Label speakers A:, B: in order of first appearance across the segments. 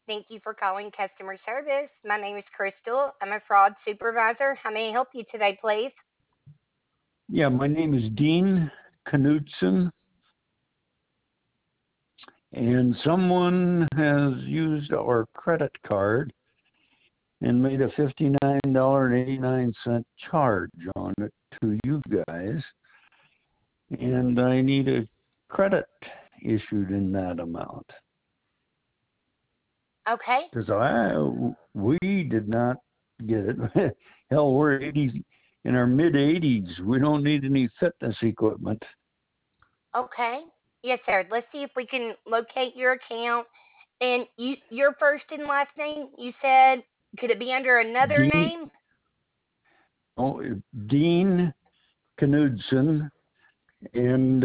A: Thank you for calling customer service. My name is Crystal. I'm a fraud supervisor. How may I help you today, please?
B: Yeah, my name is Dean Knudsen, and someone has used our credit card and made a $59.89 charge on it to you guys, and I need a credit issued in that amount.
A: Okay.
B: Because we did not get it. Hell, we're 80, in our mid-80s. We don't need any fitness equipment.
A: Okay. Yes, sir. Let's see if we can locate your account. And your first and last name, you said, could it be under another
B: Dean,
A: name?
B: oh, Dean Knudsen, and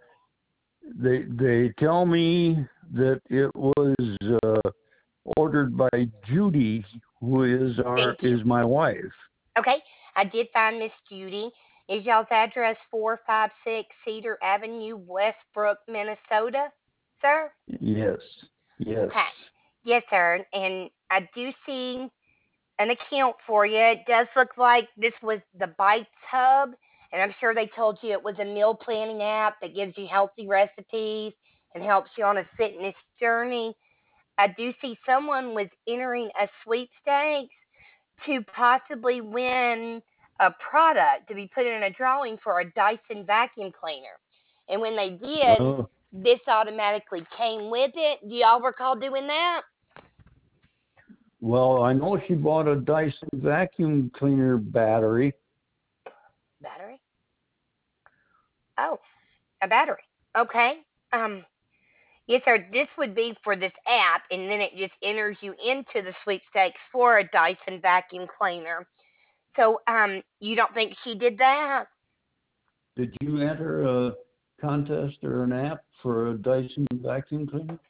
B: they tell me that it was ordered by Judy, who
A: Thank you.
B: is my wife.
A: Okay. I did find Miss Judy. Is y'all's address 456 Cedar Avenue, Westbrook, Minnesota, sir?
B: Yes, yes.
A: Okay. Yes, sir. And I do see an account for you. It does look like this was the Bites Hub, and I'm sure they told you it was a meal planning app that gives you healthy recipes and helps you on a fitness journey. I do see someone was entering a sweepstakes to possibly win a product to be put in a drawing for a Dyson vacuum cleaner. And when they did,
B: Oh,
A: this automatically came with it. Do y'all recall doing that?
B: well, I know she bought a Dyson vacuum cleaner battery.
A: Battery? Oh, a battery. Okay. Um, yes, sir. This would be for this app, and then it just enters you into the sweepstakes for a Dyson vacuum cleaner. So, you don't think she did that?
B: Did you enter a contest or an app for a Dyson vacuum cleaner?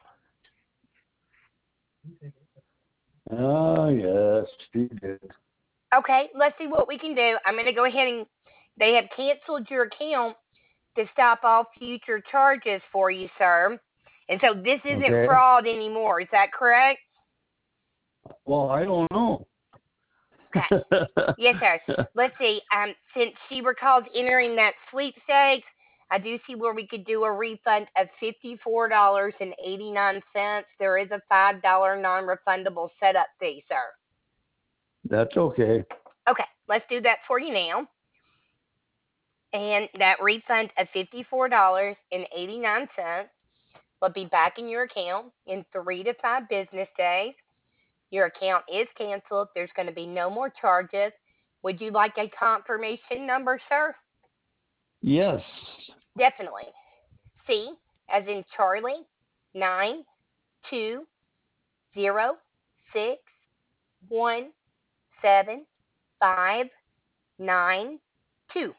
B: Oh, yes, she did.
A: Okay, let's see what we can do. I'm going to go ahead and they have canceled your account to stop all future charges for you, sir. And so this isn't
B: Okay.
A: fraud anymore. Is that correct?
B: Well, I don't know.
A: Okay. Yes, sir. Let's see. Since she recalls entering that sweepstakes, I do see where we could do a refund of $54.89. There is a $5 non-refundable setup fee, sir.
B: That's okay.
A: Okay, let's do that for you now. And that refund of $54.89 will be back in your account in 3 to 5 business days. Your account is canceled. There's going to be no more charges. Would you like a confirmation number, sir?
B: Yes.
A: Definitely. C as in Charlie, 920617592.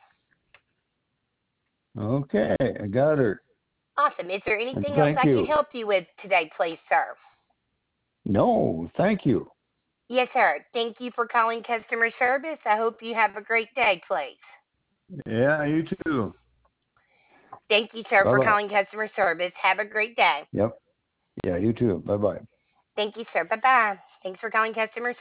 B: Okay, I got her.
A: Awesome. Is there
B: And
A: anything else
B: thank
A: I could
B: you.
A: help you with today, please, sir?
B: No, thank you.
A: Yes, sir. Thank you for calling customer service. I hope you have a great day, please.
B: Yeah, you too.
A: Thank you, sir, for
B: Bye-bye.
A: calling customer service. Have a great day.
B: Yep. Yeah, you too. Bye-bye.
A: Thank you, sir. Bye bye. Thanks for calling customer